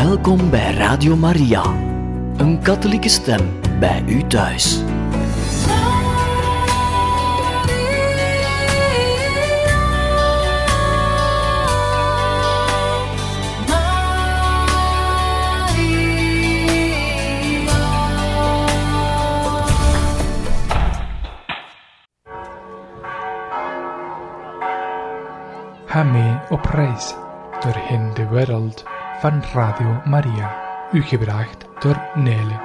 Welkom bij Radio Maria, een katholieke stem bij u thuis. Ga mee op reis doorheen de wereld van Radio Maria. U gebracht door Nele.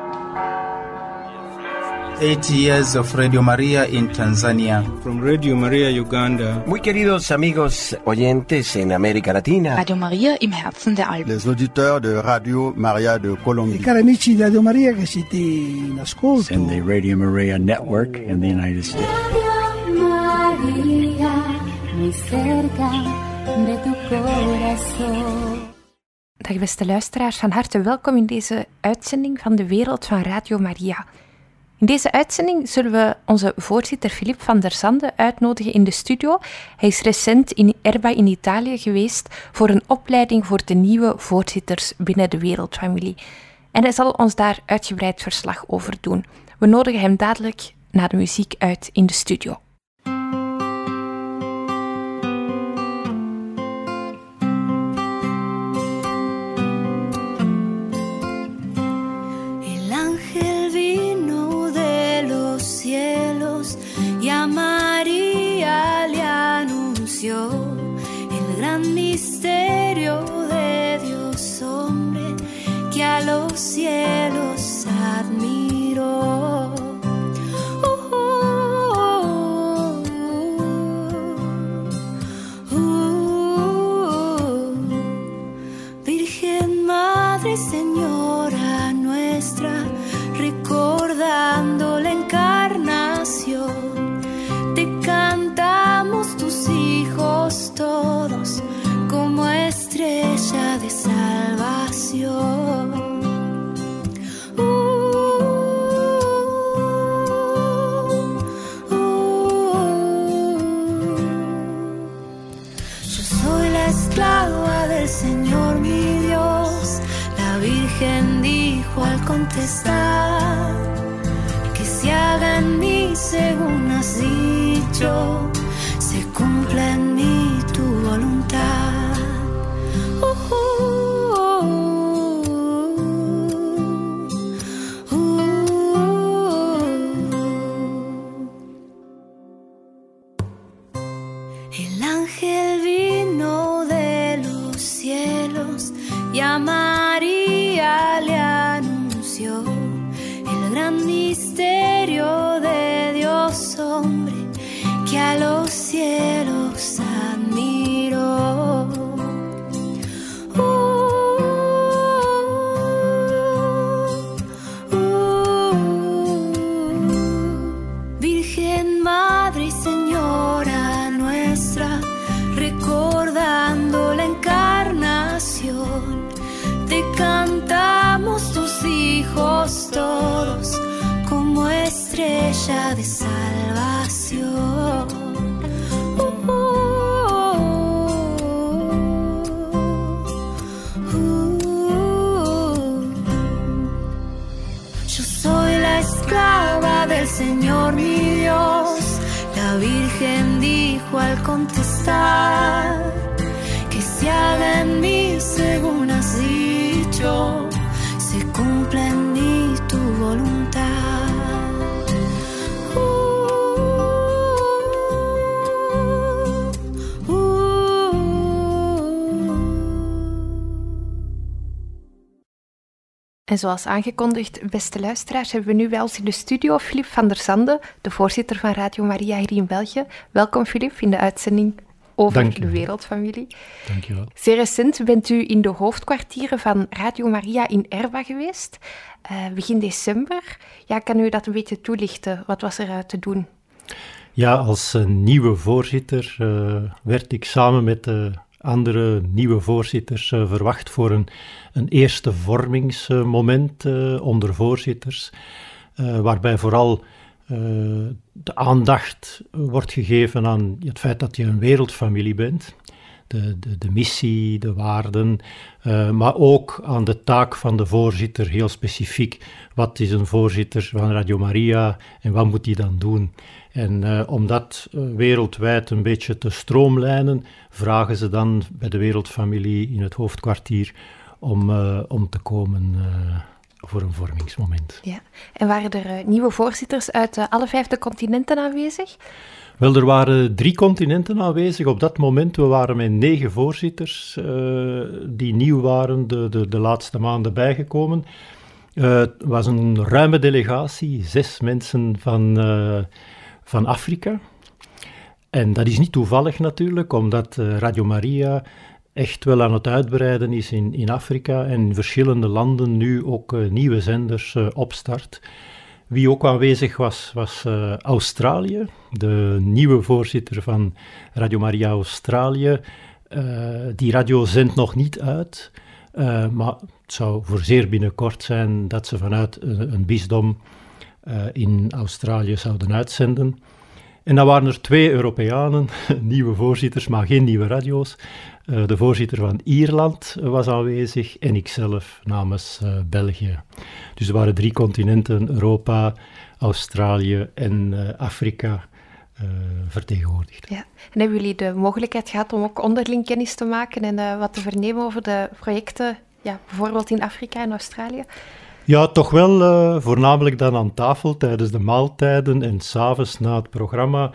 80 years of Radio Maria in Tanzania. From Radio Maria Uganda. Muy queridos amigos oyentes en América Latina. Radio Maria im Herzen der Alpen. Les auditeurs de Radio Maria de Colombie. Cari amici di Radio Maria che siete in ascolto. And the Radio Maria Network in the United States. Radio Maria, muy cerca de tu corazón. Dag beste luisteraars, van harte welkom in deze uitzending van de Wereld van Radio Maria. In deze uitzending zullen we onze voorzitter Filip van der Zande uitnodigen in de studio. Hij is recent in Erba in Italië geweest voor een opleiding voor de nieuwe voorzitters binnen de Wereldfamilie. En hij zal ons daar uitgebreid verslag over doen. We nodigen hem dadelijk na de muziek uit in de studio. El gran misterio de Dios hombre que a los cielos admiró. Virgen Madre Señora nuestra, recordando la encarnación, te cantamos tus hijos todos como estrella de salvación. Yo soy la esclava del Señor mi Dios, la Virgen dijo al contestar, que se haga en mí según has dicho, se cumpla en mí tu voluntad. El ángel vino de los cielos y a María le anunció el gran misterio de Dios hombre que a los cielos admiró. Virgen Madre y Señora nuestra, recordando la encarnación, te cantamos tus hijos todos como estrella de salvación. Yo soy la esclava del Señor mi Dios, la Virgen dijo al contestar, que se haga en mí según has dicho, se cumpla en mí tu voluntad. En zoals aangekondigd, beste luisteraars, hebben we nu bij ons in de studio Filip van der Zande, de voorzitter van Radio Maria hier in België. Welkom Filip in de uitzending over de Wereldfamilie. Dank je wel. Zeer recent bent u in de hoofdkwartieren van Radio Maria in Erba geweest, begin december. Ja, kan u dat een beetje toelichten? Wat was er te doen? Ja, als nieuwe voorzitter werd ik samen met de andere nieuwe voorzitters verwacht voor een eerste vormingsmoment onder voorzitters, waarbij vooral de aandacht wordt gegeven aan het feit dat je een wereldfamilie bent. de missie, de waarden, maar ook aan de taak van de voorzitter, heel specifiek. Wat is een voorzitter van Radio Maria en wat moet hij dan doen? En om dat wereldwijd een beetje te stroomlijnen, vragen ze dan bij de Wereldfamilie in het hoofdkwartier om te komen voor een vormingsmoment. Ja. En waren er nieuwe voorzitters uit alle 5 continenten aanwezig? Wel, er waren 3 continenten aanwezig op dat moment. We waren met 9 voorzitters die nieuw waren, de laatste maanden bijgekomen. Het was een ruime delegatie, 6 mensen van Afrika. En dat is niet toevallig natuurlijk, omdat Radio Maria echt wel aan het uitbreiden is in Afrika en in verschillende landen nu ook nieuwe zenders opstart. Wie ook aanwezig was Australië, de nieuwe voorzitter van Radio Maria Australië. Die radio zendt nog niet uit, maar het zou voor zeer binnenkort zijn dat ze vanuit een bisdom in Australië zouden uitzenden. En dan waren er 2 Europeanen, nieuwe voorzitters, maar geen nieuwe radio's. De voorzitter van Ierland was aanwezig en ikzelf namens België. Dus er waren 3 continenten, Europa, Australië en Afrika, vertegenwoordigd. Ja. En hebben jullie de mogelijkheid gehad om ook onderling kennis te maken en wat te vernemen over de projecten, bijvoorbeeld in Afrika en Australië? Ja, toch wel, voornamelijk dan aan tafel tijdens de maaltijden en 's avonds na het programma.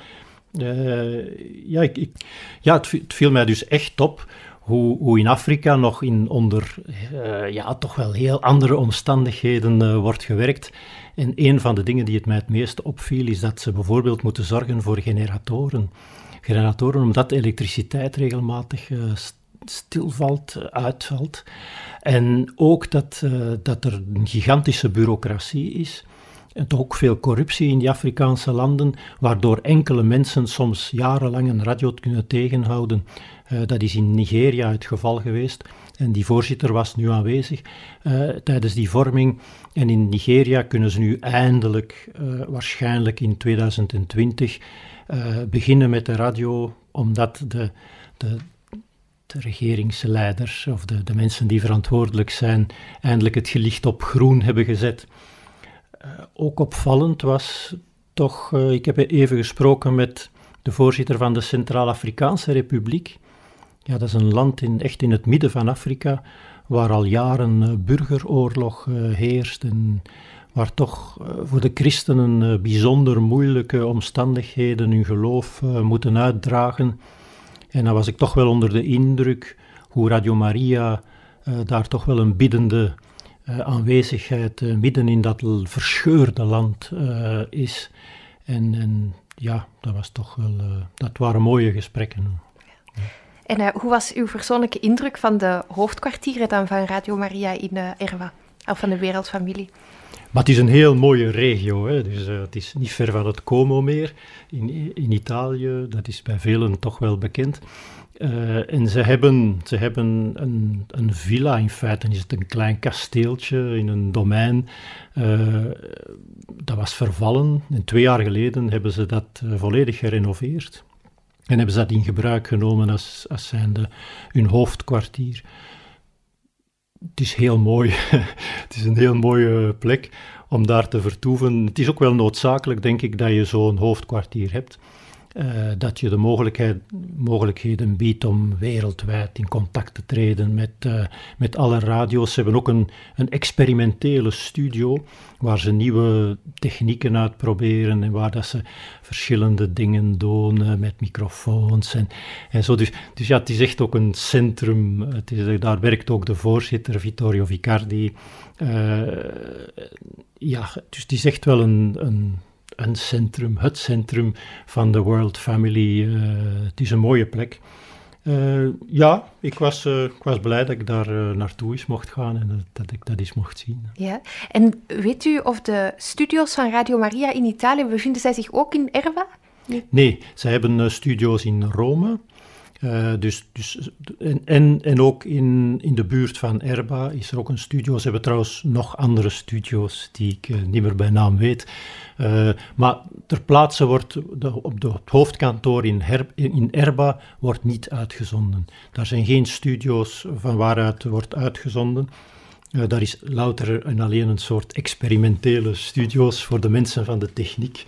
Het viel mij dus echt op hoe in Afrika nog onder toch wel heel andere omstandigheden wordt gewerkt. En een van de dingen die het mij het meeste opviel, is dat ze bijvoorbeeld moeten zorgen voor generatoren. Generatoren omdat elektriciteit regelmatig stilvalt, uitvalt. En ook dat er een gigantische bureaucratie is. En toch ook veel corruptie in die Afrikaanse landen, waardoor enkele mensen soms jarenlang een radio kunnen tegenhouden. Dat is in Nigeria het geval geweest. En die voorzitter was nu aanwezig tijdens die vorming. En in Nigeria kunnen ze nu eindelijk, waarschijnlijk in 2020, beginnen met de radio, omdat de regeringsleiders of de mensen die verantwoordelijk zijn, eindelijk het licht op groen hebben gezet. Ook opvallend was toch, ik heb even gesproken met de voorzitter van de Centraal-Afrikaanse Republiek. Ja, dat is een land echt in het midden van Afrika, waar al jaren burgeroorlog heerst en waar toch voor de christenen bijzonder moeilijke omstandigheden hun geloof moeten uitdragen. En dan was ik toch wel onder de indruk hoe Radio Maria daar toch wel een biddende aanwezigheid midden in dat verscheurde land is. En dat was toch wel, dat waren mooie gesprekken. Ja. En hoe was uw persoonlijke indruk van de hoofdkwartieren dan van Radio Maria in Erva, of van de Wereldfamilie? Maar het is een heel mooie regio, hè? Dus, het is niet ver van het Como meer in Italië, dat is bij velen toch wel bekend. En ze hebben een villa, in feite is het een klein kasteeltje in een domein. Dat was vervallen en 2 jaar geleden hebben ze dat volledig gerenoveerd. En hebben ze dat in gebruik genomen als zijnde hun hoofdkwartier. Het is heel mooi. Het is een heel mooie plek om daar te vertoeven. Het is ook wel noodzakelijk, denk ik, dat je zo'n hoofdkwartier hebt. Dat je de mogelijkheden biedt om wereldwijd in contact te treden met alle radio's. Ze hebben ook een experimentele studio waar ze nieuwe technieken uitproberen en waar dat ze verschillende dingen doen met microfoons en zo. Dus ja, het is echt ook een centrum. Daar werkt ook de voorzitter, Vittorio Vicardi. Dus het is echt wel een centrum, het centrum van de World Family. Het is een mooie plek. Ik was blij dat ik daar naartoe eens mocht gaan en dat ik dat eens mocht zien. Ja, en weet u of de studio's van Radio Maria in Italië, bevinden zij zich ook in Erva? Nee, zij hebben studio's in Rome En ook in de buurt van Erba is er ook een studio. Ze hebben trouwens nog andere studio's die ik niet meer bij naam weet. Maar ter plaatse wordt op het hoofdkantoor in Erba wordt niet uitgezonden. Daar zijn geen studio's van waaruit wordt uitgezonden. Daar is louter en alleen een soort experimentele studio's voor de mensen van de techniek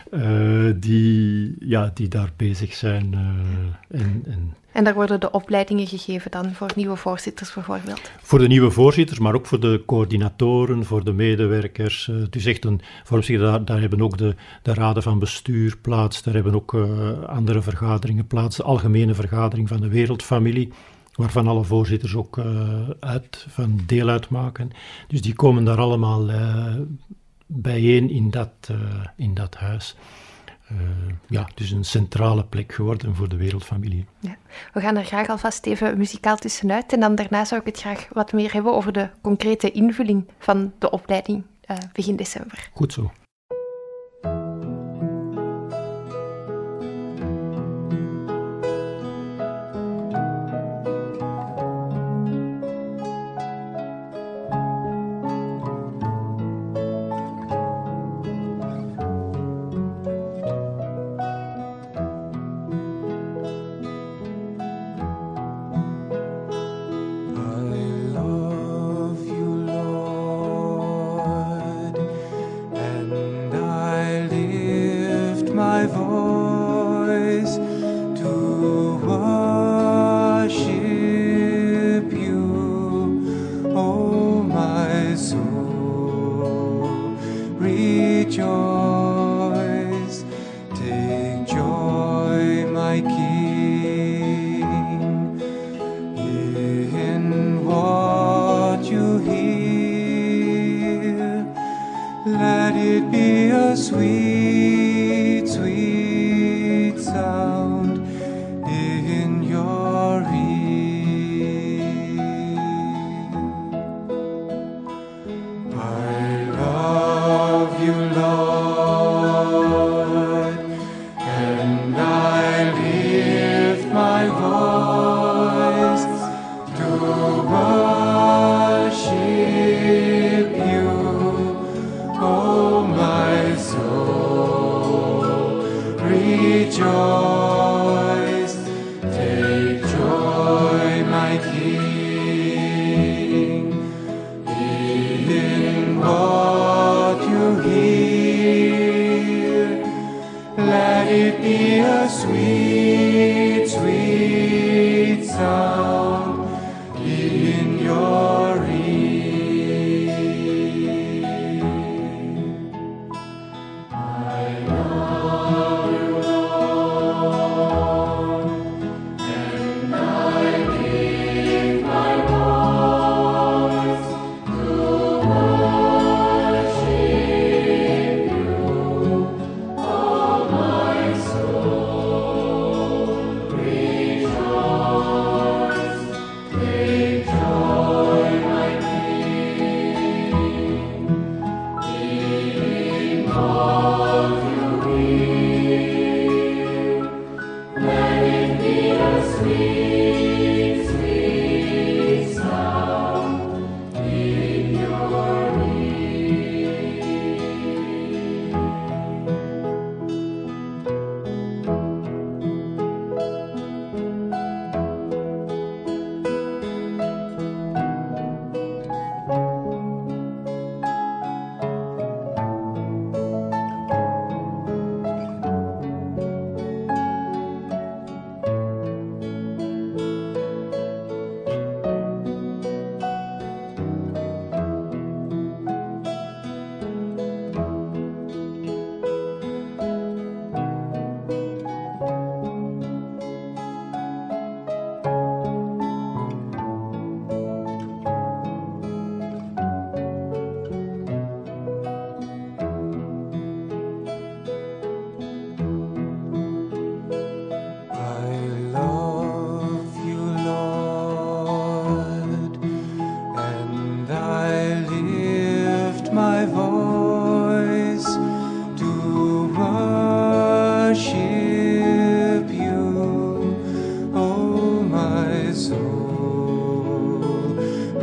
die daar bezig zijn. En daar worden de opleidingen gegeven dan voor nieuwe voorzitters bijvoorbeeld? Voor de nieuwe voorzitters, maar ook voor de coördinatoren, voor de medewerkers. Het is echt een vorming, daar hebben ook de raden van bestuur plaats, daar hebben ook andere vergaderingen plaats, de algemene vergadering van de wereldfamilie, waarvan alle voorzitters ook deel uitmaken. Dus die komen daar allemaal bijeen in dat huis. Dus een centrale plek geworden voor de wereldfamilie. Ja. We gaan er graag alvast even muzikaal tussenuit en dan daarna zou ik het graag wat meer hebben over de concrete invulling van de opleiding begin december. Goed zo. And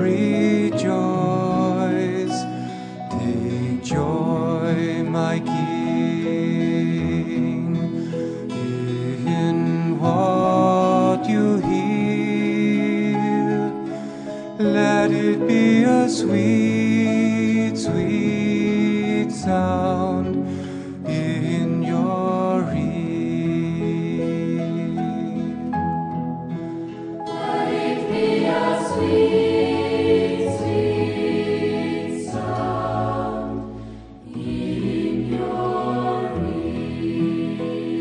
rejoice. Take joy, my King, in what you hear. Let it be a sweet, sweet sound in your ear. Let it be a sweet, sweet sound in your ear.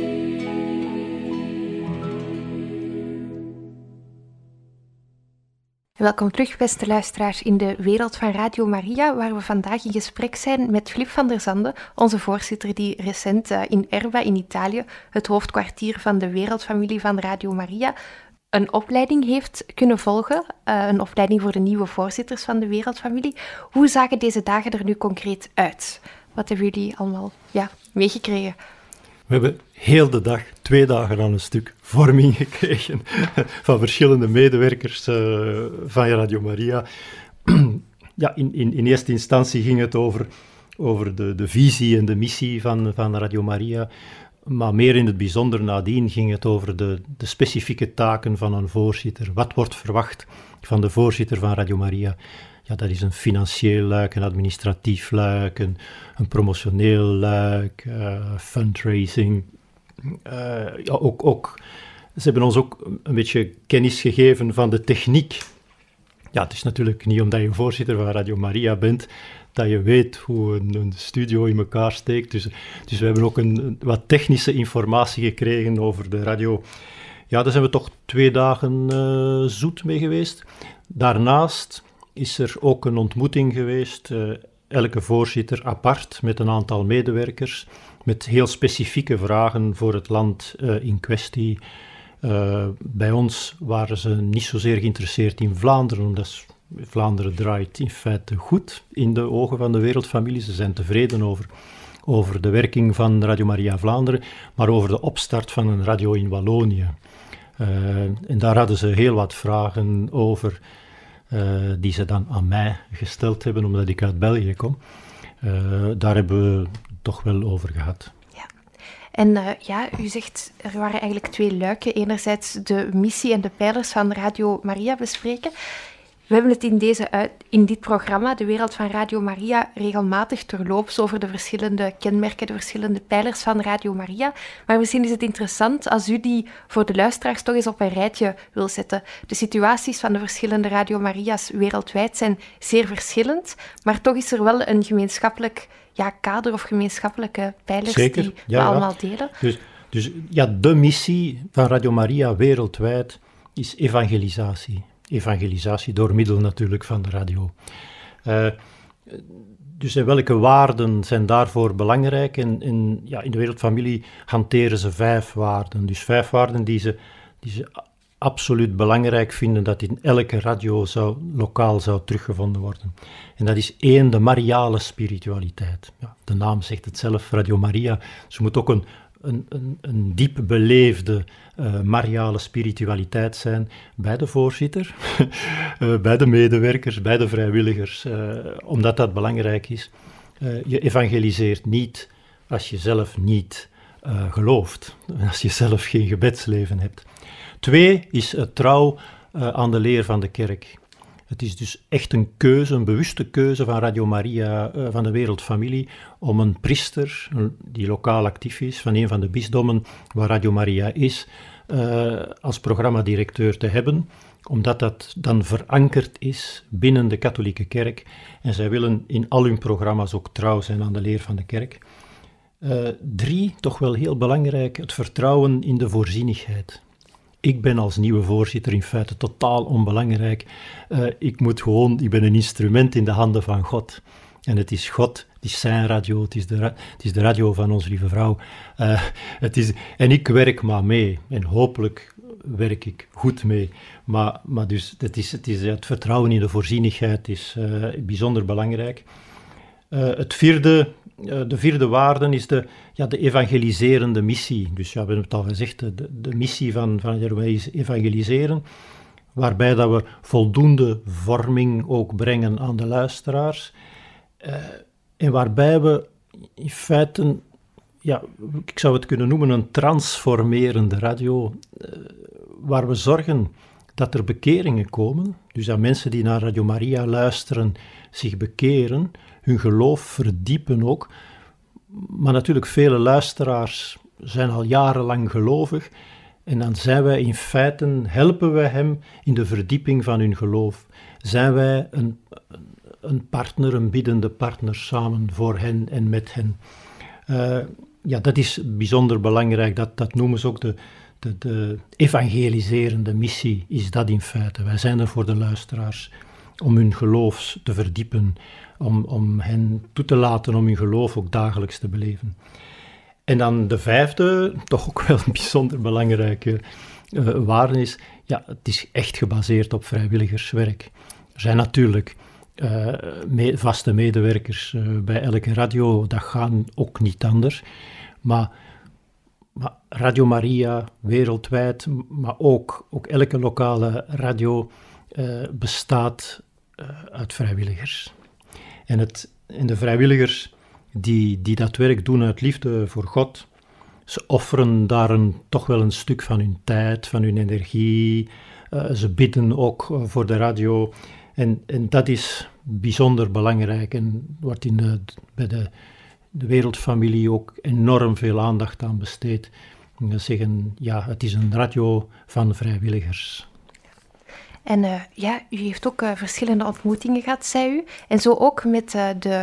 Welkom terug, beste luisteraars, in de wereld van Radio Maria, waar we vandaag in gesprek zijn met Filip van der Zande, onze voorzitter die recent in Erba in Italië, het hoofdkwartier van de wereldfamilie van Radio Maria, een opleiding heeft kunnen volgen, een opleiding voor de nieuwe voorzitters van de wereldfamilie. Hoe zagen deze dagen er nu concreet uit? Wat hebben jullie allemaal meegekregen? We hebben heel de dag, 2 dagen aan een stuk, vorming gekregen van verschillende medewerkers van Radio Maria. Ja, in eerste instantie ging het over de visie en de missie van Radio Maria, maar meer in het bijzonder nadien ging het over de specifieke taken van een voorzitter. Wat wordt verwacht van de voorzitter van Radio Maria? Ja, dat is een financieel luik, een administratief luik, een promotioneel luik, fundraising. Ze hebben ons ook een beetje kennis gegeven van de techniek. Ja, het is natuurlijk niet omdat je voorzitter van Radio Maria bent, dat je weet hoe een studio in elkaar steekt. Dus we hebben ook wat technische informatie gekregen over de radio. Ja, daar zijn we toch 2 dagen zoet mee geweest. Daarnaast is er ook een ontmoeting geweest, elke voorzitter apart met een aantal medewerkers, met heel specifieke vragen voor het land in kwestie. Bij ons waren ze niet zozeer geïnteresseerd in Vlaanderen, omdat Vlaanderen draait in feite goed in de ogen van de wereldfamilie. Ze zijn tevreden over de werking van Radio Maria Vlaanderen, maar over de opstart van een radio in Wallonië. En daar hadden ze heel wat vragen over, die ze dan aan mij gesteld hebben, omdat ik uit België kom. Daar hebben we toch wel over gehad. Ja. En u zegt, er waren eigenlijk 2 luiken. Enerzijds de missie en de pijlers van Radio Maria bespreken. We hebben het in dit programma, De Wereld van Radio Maria, regelmatig terloops over de verschillende kenmerken, de verschillende pijlers van Radio Maria. Maar misschien is het interessant als u die voor de luisteraars toch eens op een rijtje wil zetten. De situaties van de verschillende Radio Maria's wereldwijd zijn zeer verschillend, maar toch is er wel een gemeenschappelijk kader of gemeenschappelijke pijlers die we allemaal delen. Dus de missie van Radio Maria wereldwijd is evangelisatie. Evangelisatie door middel natuurlijk van de radio. Dus welke waarden zijn daarvoor belangrijk? En in de wereldfamilie hanteren ze 5 waarden. Dus 5 waarden die ze absoluut belangrijk vinden dat in elke radio lokaal zou teruggevonden worden. En dat is 1, de mariale spiritualiteit. Ja, de naam zegt het zelf, Radio Maria. Ze moet ook een diep beleefde mariale spiritualiteit zijn bij de voorzitter, bij de medewerkers, bij de vrijwilligers, omdat dat belangrijk is. Je evangeliseert niet als je zelf niet gelooft, als je zelf geen gebedsleven hebt. 2 is trouw aan de leer van de kerk. Het is dus echt een bewuste keuze van Radio Maria, van de wereldfamilie, om een priester, die lokaal actief is, van een van de bisdommen waar Radio Maria is, als programmadirecteur te hebben, omdat dat dan verankerd is binnen de katholieke kerk. En zij willen in al hun programma's ook trouw zijn aan de leer van de kerk. 3, toch wel heel belangrijk, het vertrouwen in de voorzienigheid. Ik ben als nieuwe voorzitter in feite totaal onbelangrijk. Ik ben een instrument in de handen van God. En het is God, het is zijn radio, het is de radio van onze lieve vrouw. En ik werk maar mee. En hopelijk werk ik goed mee. Maar dus het vertrouwen in de voorzienigheid is bijzonder belangrijk. De vierde waarde is de evangeliserende missie. Dus we hebben het al gezegd, de missie van Jeroen is evangeliseren. waarbij dat we voldoende vorming ook brengen aan de luisteraars. En waarbij we in feite, ja, ik zou het kunnen noemen een transformerende radio, waar we zorgen dat er bekeringen komen, dus dat mensen die naar Radio Maria luisteren zich bekeren, hun geloof verdiepen ook. Maar natuurlijk, vele luisteraars zijn al jarenlang gelovig en dan zijn wij in feite, helpen wij hem in de verdieping van hun geloof. Zijn wij een partner, een biddende partner samen voor hen en met hen. Ja, dat is bijzonder belangrijk, dat noemen ze ook de evangeliserende missie, is dat in feite. Wij zijn er voor de luisteraars om hun geloof te verdiepen, om hen toe te laten om hun geloof ook dagelijks te beleven. En dan de vijfde, toch ook wel een bijzonder belangrijke waarde is, ja, het is echt gebaseerd op vrijwilligerswerk. Er zijn natuurlijk vaste medewerkers bij elke radio, dat gaat ook niet anders, maar Radio Maria wereldwijd, maar ook elke lokale radio bestaat uit vrijwilligers. En de vrijwilligers die dat werk doen uit liefde voor God, ze offeren daar toch wel een stuk van hun tijd, van hun energie. Ze bidden ook voor de radio. En dat is bijzonder belangrijk en wordt bij de wereldfamilie ook enorm veel aandacht aan besteed. We zeggen, ja, het is een radio van vrijwilligers. En u heeft ook verschillende ontmoetingen gehad, zei u. En zo ook met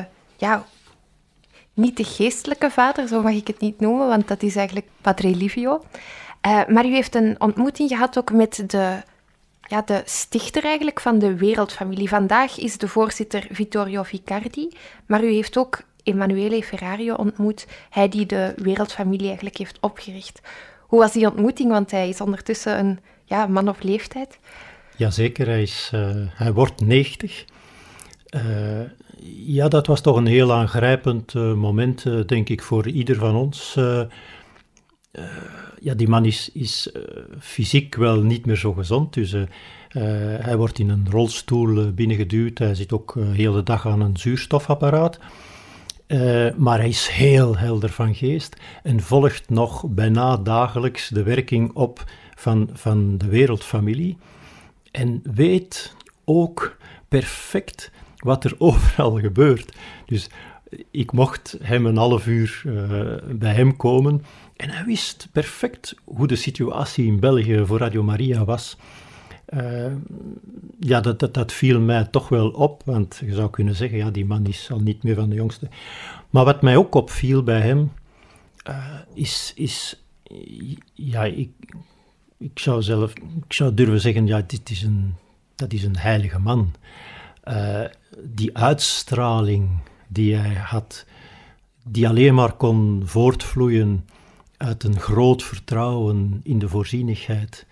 niet de geestelijke vader, zo mag ik het niet noemen, want dat is eigenlijk Padre Livio. Maar u heeft een ontmoeting gehad ook met de stichter eigenlijk van de wereldfamilie. Vandaag is de voorzitter Vittorio Vicardi, maar u heeft ook Emanuele Ferrario ontmoet, hij die de wereldfamilie eigenlijk heeft opgericht. Hoe was die ontmoeting? Want hij is ondertussen een man op leeftijd. Jazeker, hij wordt 90. Ja, dat was toch een heel aangrijpend moment, denk ik, voor ieder van ons. Die man is fysiek wel niet meer zo gezond, dus hij wordt in een rolstoel binnengeduwd. Hij zit ook de hele dag aan een zuurstofapparaat. Maar hij is heel helder van geest en volgt nog bijna dagelijks de werking op van de wereldfamilie. En weet ook perfect wat er overal gebeurt. Dus ik mocht hem een half uur bij hem komen en hij wist perfect hoe de situatie in België voor Radio Maria was. Dat viel mij toch wel op, want je zou kunnen zeggen, ja, die man is al niet meer van de jongste. Maar wat mij ook opviel bij hem, ik zou durven zeggen, ja, dat is een heilige man. Die uitstraling die hij had, die alleen maar kon voortvloeien uit een groot vertrouwen in de voorzienigheid.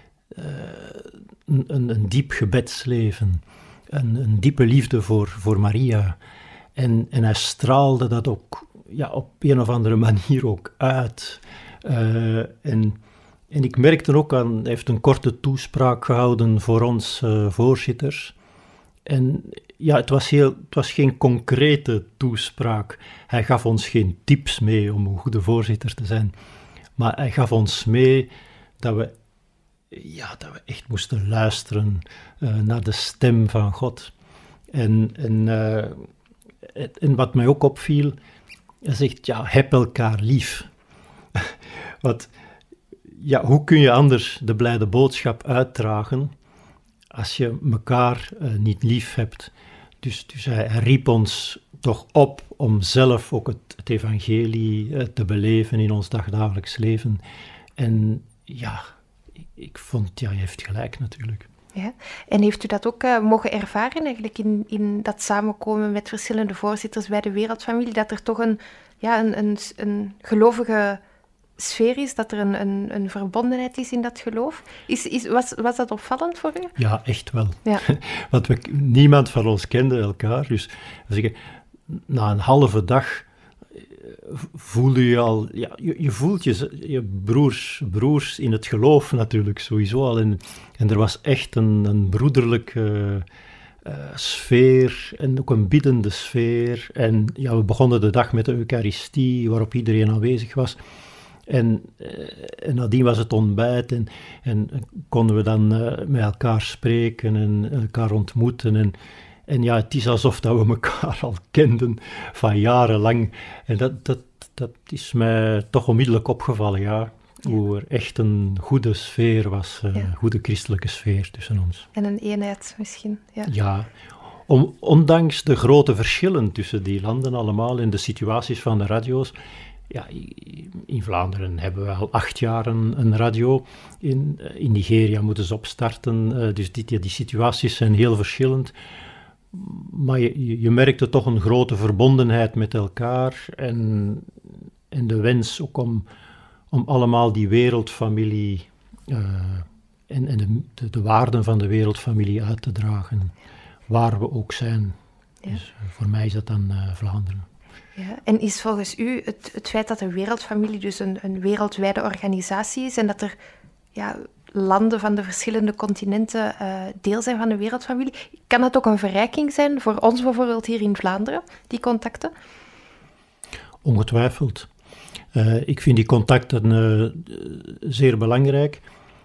Een diep gebedsleven, een diepe liefde voor Maria. En hij straalde dat ook op een of andere manier ook uit. En ik merkte ook aan, hij heeft een korte toespraak gehouden voor ons voorzitters. En ja, het was geen concrete toespraak. Hij gaf ons geen tips mee om een goede voorzitter te zijn. Maar hij gaf ons mee dat we echt moesten luisteren naar de stem van God. En wat mij ook opviel, hij zegt, ja, heb elkaar lief. Hoe kun je anders de blijde boodschap uitdragen als je elkaar niet lief hebt? Dus hij riep ons toch op om zelf ook het evangelie te beleven in ons dagdagelijks leven. En ja, ik vond, hij heeft gelijk natuurlijk. Ja. En heeft u dat ook mogen ervaren eigenlijk in dat samenkomen met verschillende voorzitters bij de wereldfamilie, dat er toch een gelovige sfeer is, dat er een verbondenheid is in dat geloof? Was dat opvallend voor u? Ja, echt wel. Ja. Want niemand van ons kende elkaar, dus na een halve dag voelde je al... Ja, je voelt je broers in het geloof natuurlijk, sowieso al. En er was echt een broederlijke sfeer en ook een biddende sfeer. En ja, we begonnen de dag met de Eucharistie, waarop iedereen aanwezig was. En nadien was het ontbijt en konden we dan met elkaar spreken en elkaar ontmoeten. En ja, het is alsof dat we elkaar al kenden van jarenlang. En dat is mij toch onmiddellijk opgevallen, ja. Hoe er echt een goede sfeer was, een goede christelijke sfeer tussen ons. En een eenheid misschien, ja. Ja, ondanks de grote verschillen tussen die landen allemaal en de situaties van de radio's. Ja, in Vlaanderen hebben we al 8 jaar een radio. In Nigeria moeten ze opstarten. Dus die situaties zijn heel verschillend. Maar je merkte toch een grote verbondenheid met elkaar. En de wens ook om allemaal die wereldfamilie en de waarden van de wereldfamilie uit te dragen. Waar we ook zijn. Ja. Dus voor mij is dat dan Vlaanderen. Ja, en is volgens u het feit dat de wereldfamilie dus een wereldwijde organisatie is en dat er landen van de verschillende continenten deel zijn van de wereldfamilie, kan dat ook een verrijking zijn voor ons bijvoorbeeld hier in Vlaanderen, die contacten? Ongetwijfeld. Ik vind die contacten zeer belangrijk.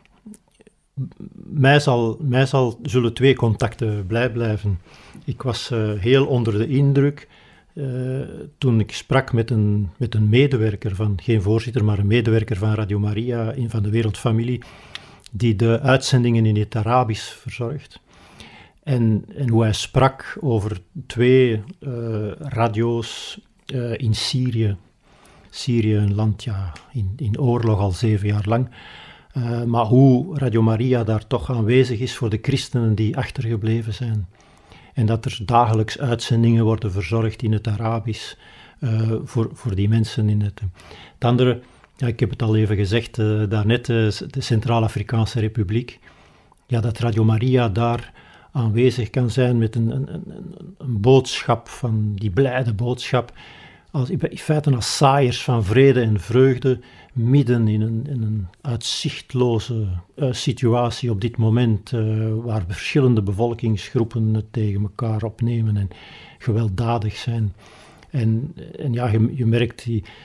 Mij zullen 2 contacten blijven. Ik was heel onder de indruk toen ik sprak met een medewerker geen voorzitter, maar een medewerker van Radio Maria, van de Wereldfamilie, die de uitzendingen in het Arabisch verzorgt. En hoe hij sprak over 2 radio's in Syrië. Syrië, een land in oorlog al 7 jaar lang. Maar hoe Radio Maria daar toch aanwezig is voor de christenen die achtergebleven zijn. En dat er dagelijks uitzendingen worden verzorgd in het Arabisch voor die mensen in het... Het andere, ik heb het al even gezegd, daarnet, de Centraal-Afrikaanse Republiek. Ja, dat Radio Maria daar aanwezig kan zijn met een boodschap, van die blijde boodschap, in feite als saaiers van vrede en vreugde, midden in een uitzichtloze situatie op dit moment, waar verschillende bevolkingsgroepen het tegen elkaar opnemen en gewelddadig zijn. En ja, je merkt,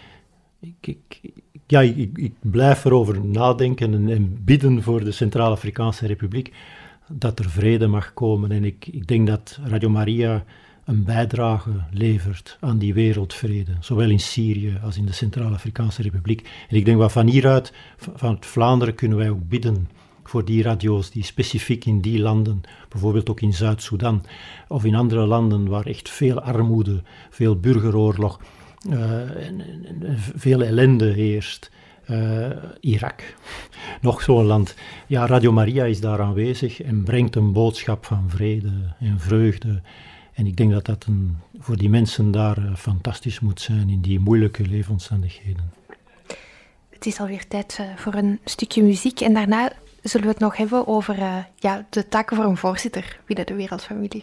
ik blijf erover nadenken en bidden voor de Centraal-Afrikaanse Republiek, dat er vrede mag komen. En ik denk dat Radio Maria een bijdrage levert aan die wereldvrede, zowel in Syrië als in de Centraal-Afrikaanse Republiek. En ik denk dat van hieruit, van Vlaanderen, kunnen wij ook bidden voor die radio's die specifiek in die landen, bijvoorbeeld ook in Zuid-Soedan, of in andere landen waar echt veel armoede, veel burgeroorlog en veel ellende heerst. Irak, nog zo'n land. Ja, Radio Maria is daar aanwezig en brengt een boodschap van vrede en vreugde. En ik denk dat dat voor die mensen daar fantastisch moet zijn in die moeilijke leefomstandigheden. Het is alweer tijd voor een stukje muziek en daarna zullen we het nog hebben over de taken voor een voorzitter binnen de Wereldfamilie.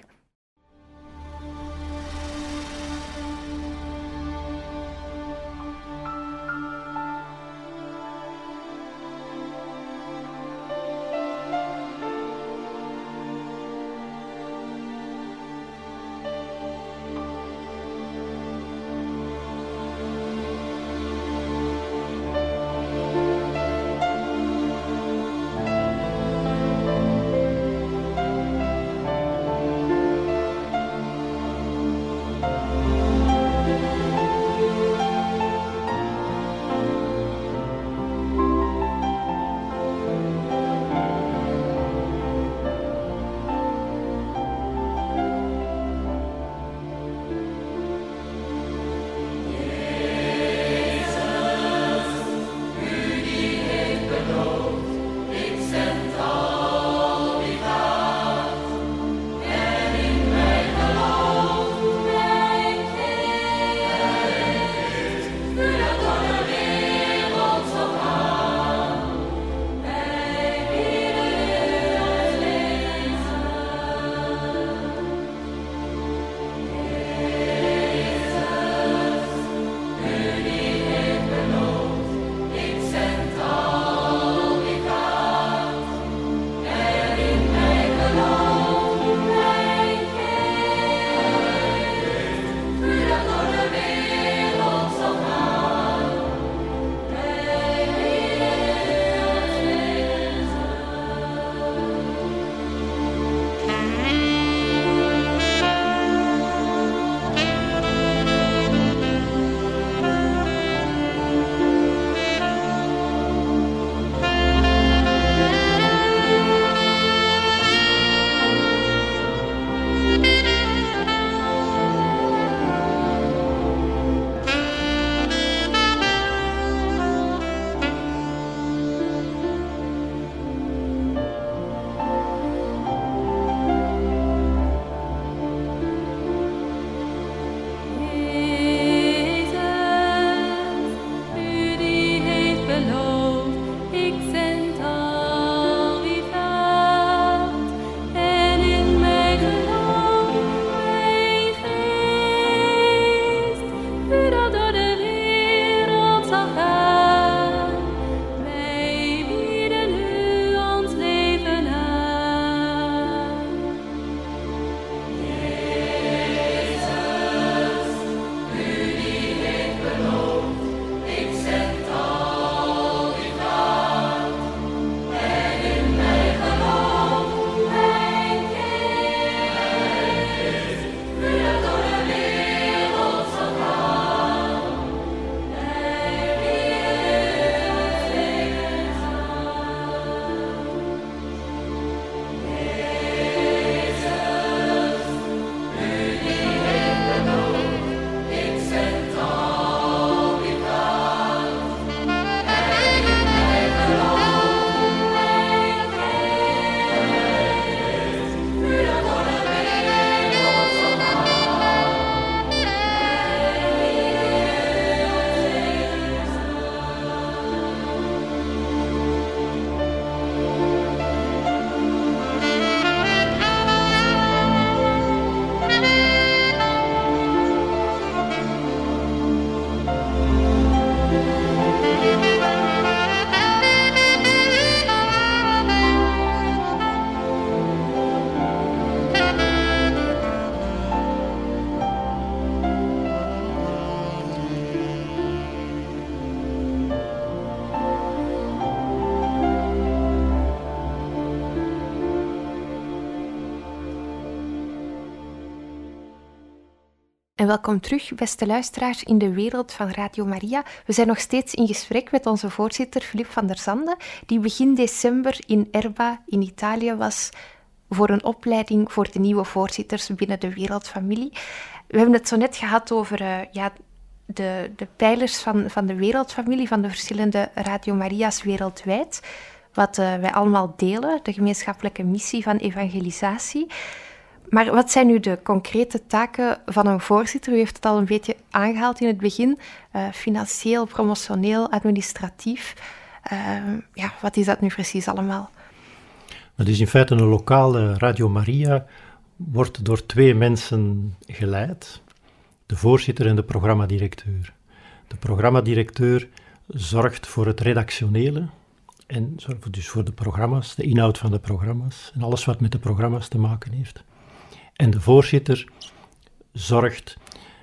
en welkom terug, beste luisteraars, in de wereld van Radio Maria. We zijn nog steeds in gesprek met onze voorzitter Filip van der Zande, die begin december in Erba in Italië was voor een opleiding voor de nieuwe voorzitters binnen de Wereldfamilie. We hebben het zo net gehad over de pijlers van de Wereldfamilie, van de verschillende Radio Maria's wereldwijd, wat wij allemaal delen, de gemeenschappelijke missie van evangelisatie. Maar wat zijn nu de concrete taken van een voorzitter? U heeft het al een beetje aangehaald in het begin. Financieel, promotioneel, administratief. Wat is dat nu precies allemaal? Het is in feite een lokale Radio Maria, wordt door 2 mensen geleid. De voorzitter en de programmadirecteur. De programmadirecteur zorgt voor het redactionele en zorgt dus voor de programma's, de inhoud van de programma's en alles wat met de programma's te maken heeft. En de voorzitter zorgt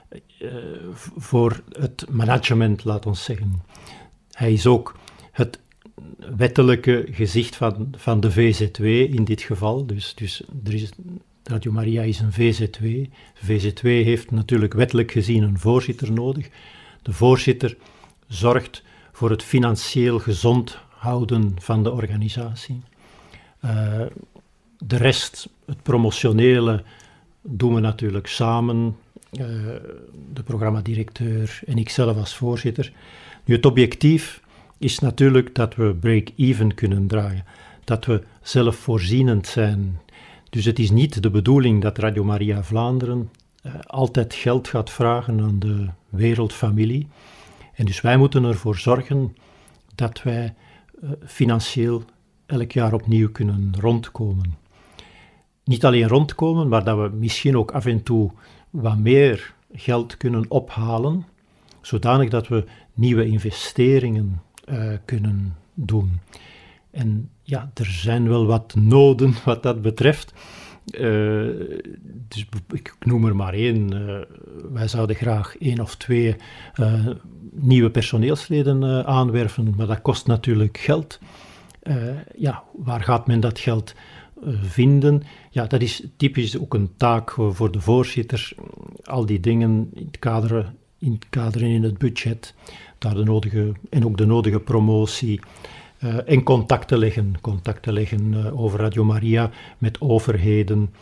voor het management, laat ons zeggen. Hij is ook het wettelijke gezicht van de VZW in dit geval. Dus Radio Maria is een VZW. De VZW heeft natuurlijk wettelijk gezien een voorzitter nodig. De voorzitter zorgt voor het financieel gezond houden van de organisatie. De rest, het promotionele, doen we natuurlijk samen, de programmadirecteur en ikzelf als voorzitter. Nu, het objectief is natuurlijk dat we break-even kunnen draaien, dat we zelfvoorzienend zijn. Dus het is niet de bedoeling dat Radio Maria Vlaanderen altijd geld gaat vragen aan de wereldfamilie. En dus wij moeten ervoor zorgen dat wij financieel elk jaar opnieuw kunnen rondkomen. Niet alleen rondkomen, maar dat we misschien ook af en toe wat meer geld kunnen ophalen, zodanig dat we nieuwe investeringen kunnen doen. En ja, er zijn wel wat noden wat dat betreft. Dus ik noem er maar 1. Wij zouden graag 1 of 2 nieuwe personeelsleden aanwerven, maar dat kost natuurlijk geld. Waar gaat men dat geld vinden? Ja, dat is typisch ook een taak voor de voorzitter. Al die dingen in het kader en in het budget, daar ook de nodige promotie en contacten leggen over Radio Maria met overheden,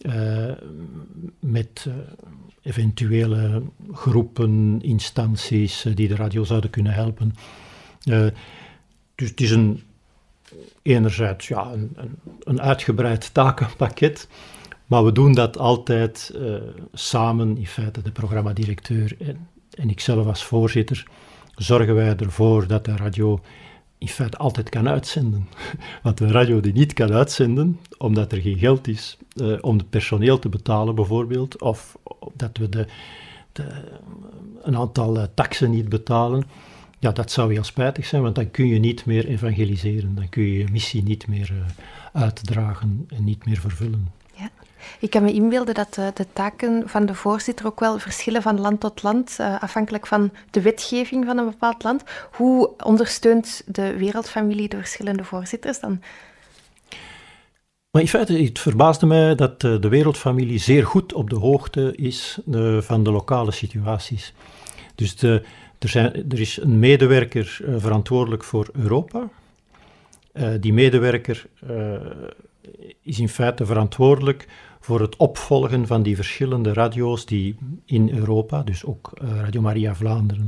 met eventuele groepen, instanties die de radio zouden kunnen helpen. Dus het is enerzijds een uitgebreid takenpakket, maar we doen dat altijd samen, in feite de programmadirecteur en ikzelf als voorzitter, zorgen wij ervoor dat de radio in feite altijd kan uitzenden. Want een radio die niet kan uitzenden, omdat er geen geld is om het personeel te betalen bijvoorbeeld, of dat we een aantal taxen niet betalen, ja, dat zou heel spijtig zijn, want dan kun je niet meer evangeliseren, dan kun je je missie niet meer uitdragen en niet meer vervullen. Ja. Ik kan me inbeelden dat de taken van de voorzitter ook wel verschillen van land tot land, afhankelijk van de wetgeving van een bepaald land. Hoe ondersteunt de wereldfamilie de verschillende voorzitters dan? Maar in feite, het verbaasde mij dat de wereldfamilie zeer goed op de hoogte is van de lokale situaties. Dus er is een medewerker verantwoordelijk voor Europa. Die medewerker is in feite verantwoordelijk voor het opvolgen van die verschillende radio's die in Europa, dus ook Radio Maria Vlaanderen.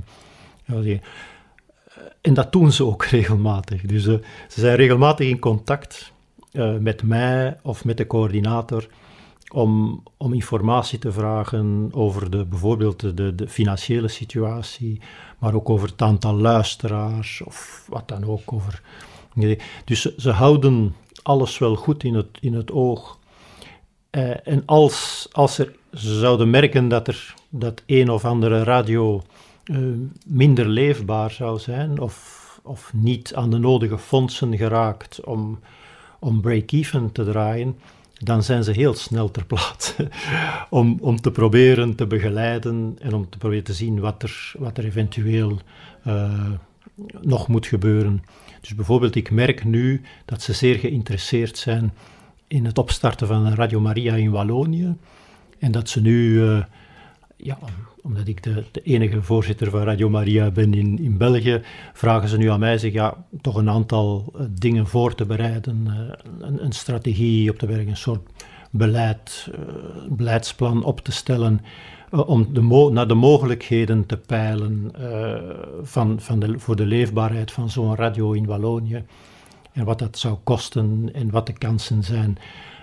En dat doen ze ook regelmatig. Dus ze zijn regelmatig in contact met mij of met de coördinator om informatie te vragen over bijvoorbeeld de financiële situatie, maar ook over het aantal luisteraars of wat dan ook. Dus ze houden alles wel goed in het oog. En als ze zouden merken dat een of andere radio minder leefbaar zou zijn of niet aan de nodige fondsen geraakt om break-even te draaien, dan zijn ze heel snel ter plaatse om te proberen te begeleiden en om te proberen te zien wat er eventueel nog moet gebeuren. Dus bijvoorbeeld, ik merk nu dat ze zeer geïnteresseerd zijn in het opstarten van Radio Maria in Wallonië en dat ze nu omdat ik de enige voorzitter van Radio Maria ben in België, vragen ze nu aan mij zich toch een aantal dingen voor te bereiden, een strategie op te werken, een soort beleidsplan op te stellen, om naar de mogelijkheden te peilen voor de leefbaarheid van zo'n radio in Wallonië. En wat dat zou kosten en wat de kansen zijn.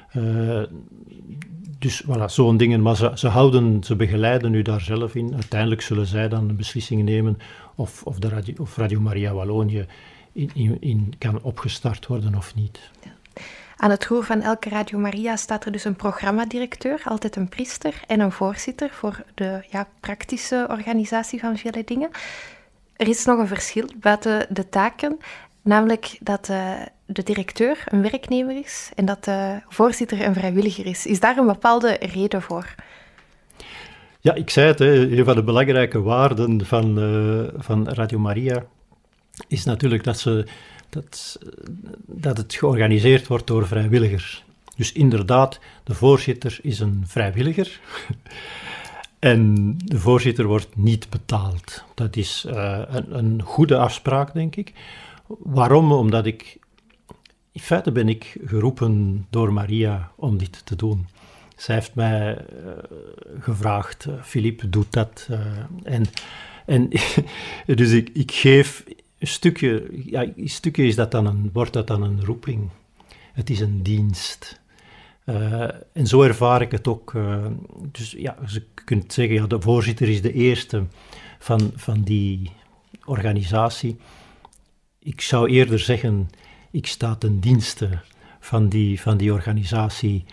Dus voilà, zo'n dingen. Maar ze begeleiden u daar zelf in. Uiteindelijk zullen zij dan een beslissing nemen of Radio Maria Wallonië kan opgestart worden of niet. Ja. Aan het roer van elke Radio Maria staat er dus een programmadirecteur, altijd een priester en een voorzitter voor de praktische organisatie van vele dingen. Er is nog een verschil buiten de taken, namelijk dat de directeur een werknemer is en dat de voorzitter een vrijwilliger is. Is daar een bepaalde reden voor? Ja, ik zei het, een van de belangrijke waarden van Radio Maria is natuurlijk dat het georganiseerd wordt door vrijwilligers. Dus inderdaad, de voorzitter is een vrijwilliger en de voorzitter wordt niet betaald. Dat is een goede afspraak, denk ik. Waarom? Omdat in feite ben ik geroepen door Maria om dit te doen. Zij heeft mij gevraagd, Philippe, doe dat. Dus ik geef een stukje wordt dat dan een roeping. Het is een dienst. En zo ervaar ik het ook. Dus ja, je kunt zeggen, de voorzitter is de eerste van die organisatie. Ik zou eerder zeggen, ik sta ten dienste van die organisatie.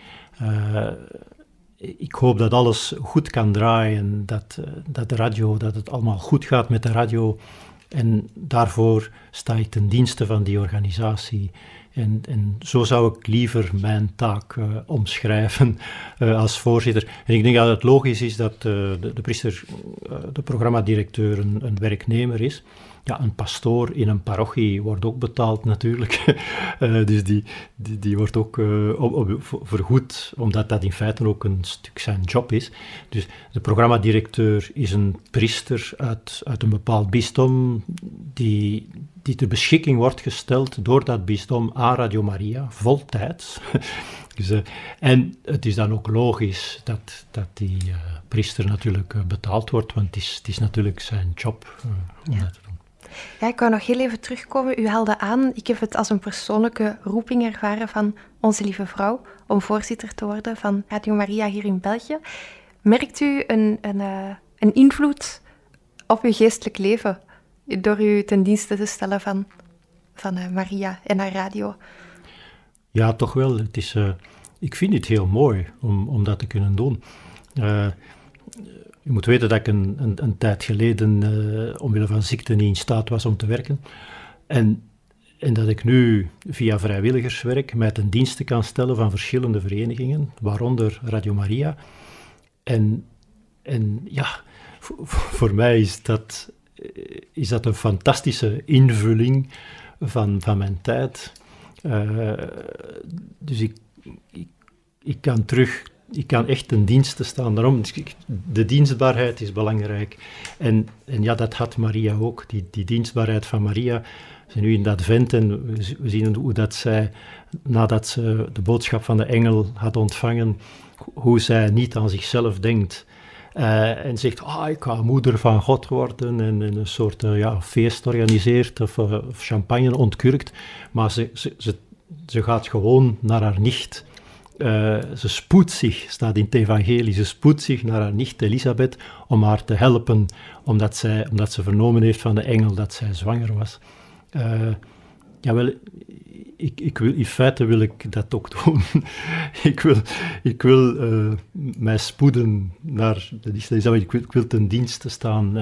Ik hoop dat alles goed kan draaien, dat het allemaal goed gaat met de radio. En daarvoor sta ik ten dienste van die organisatie. En zo zou ik liever mijn taak omschrijven als voorzitter. En ik denk dat het logisch is dat de priester, de programmadirecteur, een werknemer is. Ja, een pastoor in een parochie wordt ook betaald natuurlijk. Dus die wordt ook vergoed, omdat dat in feite ook een stuk zijn job is. Dus de programmadirecteur is een priester uit een bepaald bisdom die ter beschikking wordt gesteld door dat bisdom aan Radio Maria, voltijds. Dus, en het is dan ook logisch dat die priester natuurlijk betaald wordt, want het is natuurlijk zijn job om dat te doen. Ja, ik wou nog heel even terugkomen. U haalde aan, ik heb het als een persoonlijke roeping ervaren van Onze Lieve Vrouw om voorzitter te worden van Radio Maria hier in België. Merkt u een invloed op uw geestelijk leven door u ten dienste te stellen van Maria en haar radio? Ja, toch wel. Ik vind het heel mooi om dat te kunnen doen. Je moet weten dat ik een tijd geleden, omwille van ziekte, niet in staat was om te werken. En dat ik nu via vrijwilligerswerk mij ten dienste kan stellen van verschillende verenigingen, waaronder Radio Maria. En ja, voor mij is dat een fantastische invulling van mijn tijd. Dus ik kan echt ten dienste staan. Daarom, de dienstbaarheid is belangrijk. En ja, dat had Maria ook, die dienstbaarheid van Maria. We zijn nu in de Advent en we zien hoe dat zij, nadat ze de boodschap van de engel had ontvangen, hoe zij niet aan zichzelf denkt. En zegt, ik ga moeder van God worden en een soort feest organiseert of champagne ontkurkt. Maar ze gaat gewoon naar haar nicht. Ze spoedt zich, staat in het evangelie, ze spoedt zich naar haar nicht Elisabeth om haar te helpen, omdat ze vernomen heeft van de engel dat zij zwanger was. In feite wil ik dat ook doen. ik wil mij spoeden naar de nicht Elisabeth, ik wil ten dienste staan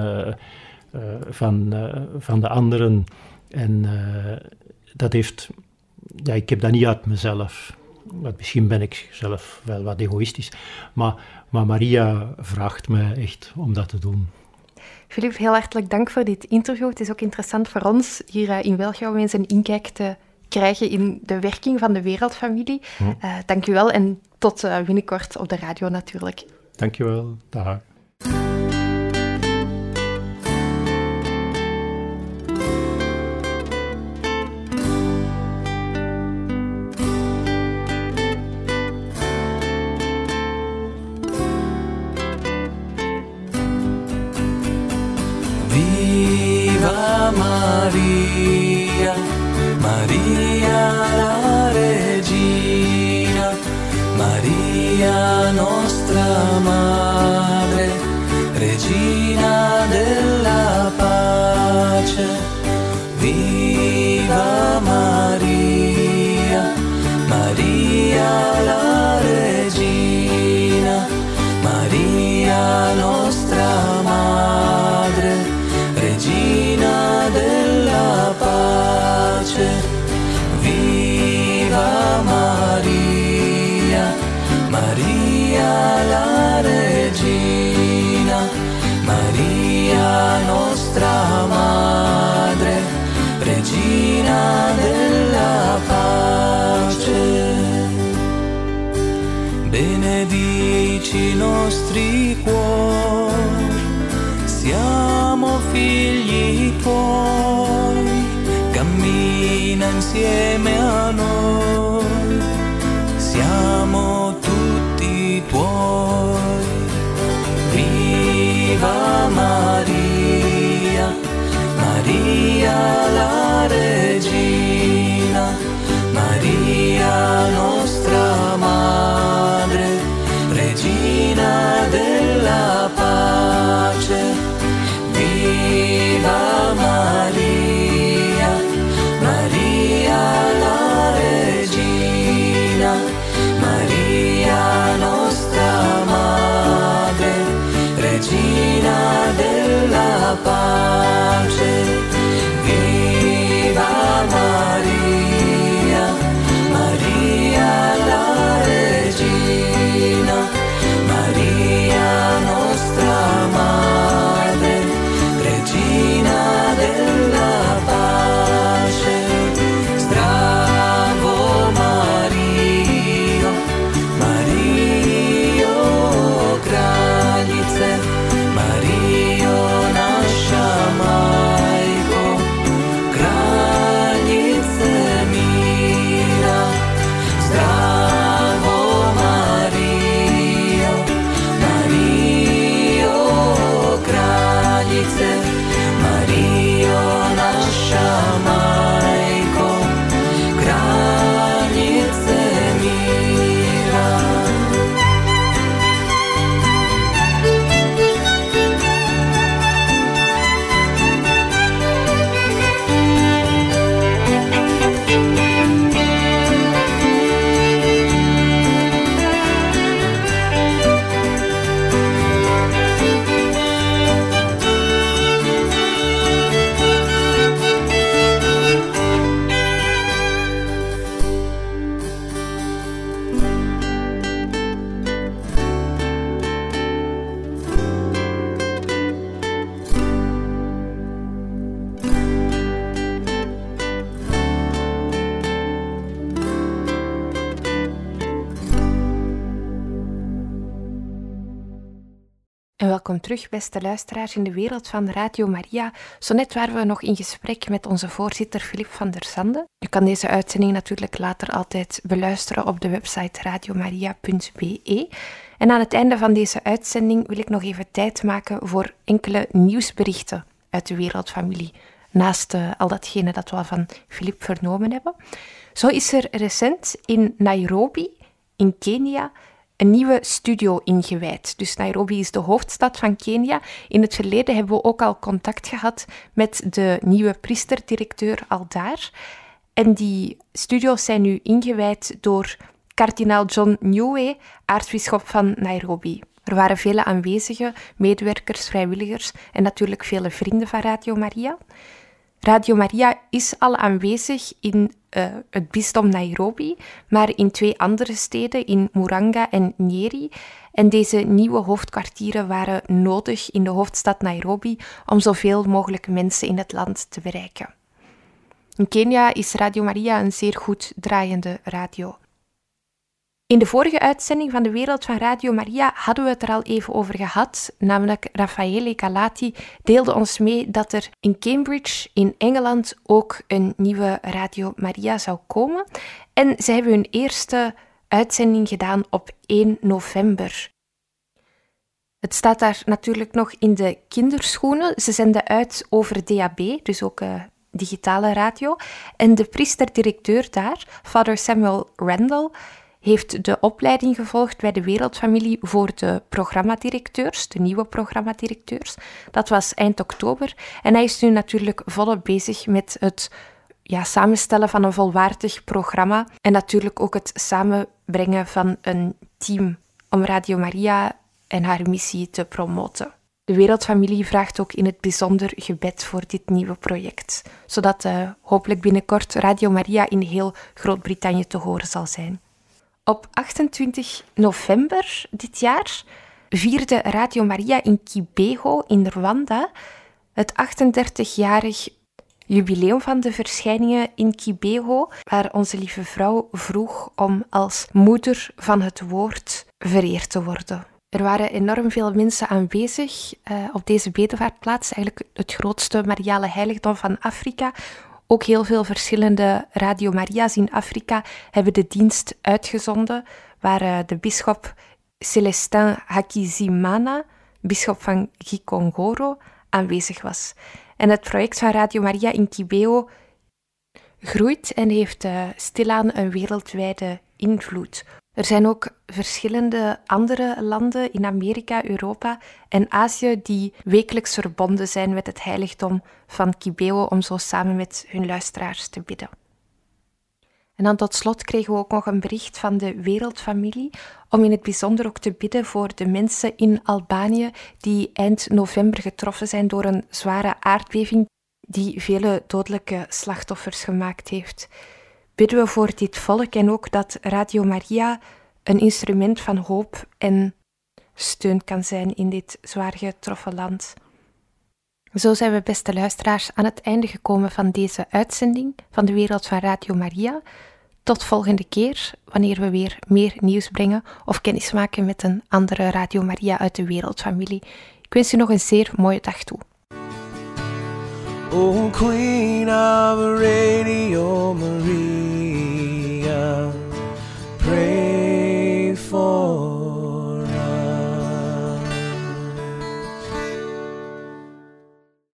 van de anderen. En dat heeft... Ja, ik heb dat niet uit mezelf. Misschien ben ik zelf wel wat egoïstisch, maar Maria vraagt mij echt om dat te doen. Philippe, heel hartelijk dank voor dit interview. Het is ook interessant voor ons hier in België om eens een inkijk te krijgen in de werking van de Wereldfamilie. Dank u wel en tot binnenkort op de radio natuurlijk. Dank je wel. Dag. Maria, Maria la regina, Maria nostra madre, regina della pace. Viva Maria, Maria la regina, Maria nostra madre, regina della pace. Viva Maria, Maria la regina, Maria nostra madre, regina della pace. Benedici i nostri cuori, siamo figli tuoi, cammina insieme a noi, siamo tutti tuoi. Viva Maria, Maria la regina, Maria nostra madre, regina della pace. Viva Maria, Maria la regina, Maria nostra madre, regina della pace. Viva Maria, Maria la regina, Maria nostra madre, regina della pace. Zdravo Mario, Mario kraljice, Mario naša majko, kraljice mira. Zdravo Mario, Mario kraljice, Mario naša majko, kraljice mira. En welkom terug, beste luisteraars, in de wereld van Radio Maria. Zo net waren we nog in gesprek met onze voorzitter Filip van der Zande. Je kan deze uitzending natuurlijk later altijd beluisteren op de website radiomaria.be. En aan het einde van deze uitzending wil ik nog even tijd maken voor enkele nieuwsberichten uit de wereldfamilie. Naast al datgene dat we al van Filip vernomen hebben. Zo is er recent in Nairobi, in Kenia, een nieuwe studio ingewijd. Dus Nairobi is de hoofdstad van Kenia. In het verleden hebben we ook al contact gehad met de nieuwe priesterdirecteur al daar. En die studio's zijn nu ingewijd door kardinaal John Newey, aartsbisschop van Nairobi. Er waren vele aanwezige medewerkers, vrijwilligers en natuurlijk vele vrienden van Radio Maria. Radio Maria is al aanwezig in het bisdom Nairobi, maar in 2 andere steden, in Murang'a en Nyeri. En deze nieuwe hoofdkwartieren waren nodig in de hoofdstad Nairobi om zoveel mogelijk mensen in het land te bereiken. In Kenia is Radio Maria een zeer goed draaiende radio. In de vorige uitzending van de Wereld van Radio Maria hadden we het er al even over gehad, namelijk Raffaele Galati deelde ons mee dat er in Cambridge in Engeland ook een nieuwe Radio Maria zou komen. En zij hebben hun eerste uitzending gedaan op 1 november. Het staat daar natuurlijk nog in de kinderschoenen. Ze zenden uit over DAB, dus ook digitale radio. En de priester-directeur daar, Father Samuel Randall, heeft de opleiding gevolgd bij de Wereldfamilie voor de programmadirecteurs, de nieuwe programmadirecteurs. Dat was eind oktober. En hij is nu natuurlijk volop bezig met het samenstellen van een volwaardig programma en natuurlijk ook het samenbrengen van een team om Radio Maria en haar missie te promoten. De Wereldfamilie vraagt ook in het bijzonder gebed voor dit nieuwe project, zodat hopelijk binnenkort Radio Maria in heel Groot-Brittannië te horen zal zijn. Op 28 november dit jaar vierde Radio Maria in Kibeho in Rwanda het 38-jarig jubileum van de verschijningen in Kibeho, waar Onze Lieve Vrouw vroeg om als moeder van het woord vereerd te worden. Er waren enorm veel mensen aanwezig op deze bedevaartplaats, eigenlijk het grootste mariale heiligdom van Afrika. Ook heel veel verschillende Radio Maria's in Afrika hebben de dienst uitgezonden, waar de bisschop Celestin Hakizimana, bisschop van Gikongoro, aanwezig was. En het project van Radio Maria in Kibeho groeit en heeft stilaan een wereldwijde invloed. Er zijn ook verschillende andere landen in Amerika, Europa en Azië die wekelijks verbonden zijn met het heiligdom van Kibeho om zo samen met hun luisteraars te bidden. En dan tot slot kregen we ook nog een bericht van de Wereldfamilie om in het bijzonder ook te bidden voor de mensen in Albanië die eind november getroffen zijn door een zware aardbeving die vele dodelijke slachtoffers gemaakt heeft. Bidden we voor dit volk en ook dat Radio Maria een instrument van hoop en steun kan zijn in dit zwaar getroffen land. Zo zijn we, beste luisteraars, aan het einde gekomen van deze uitzending van de Wereld van Radio Maria. Tot volgende keer, wanneer we weer meer nieuws brengen of kennis maken met een andere Radio Maria uit de Wereldfamilie. Ik wens u nog een zeer mooie dag toe. Oh, Queen of Radio Maria.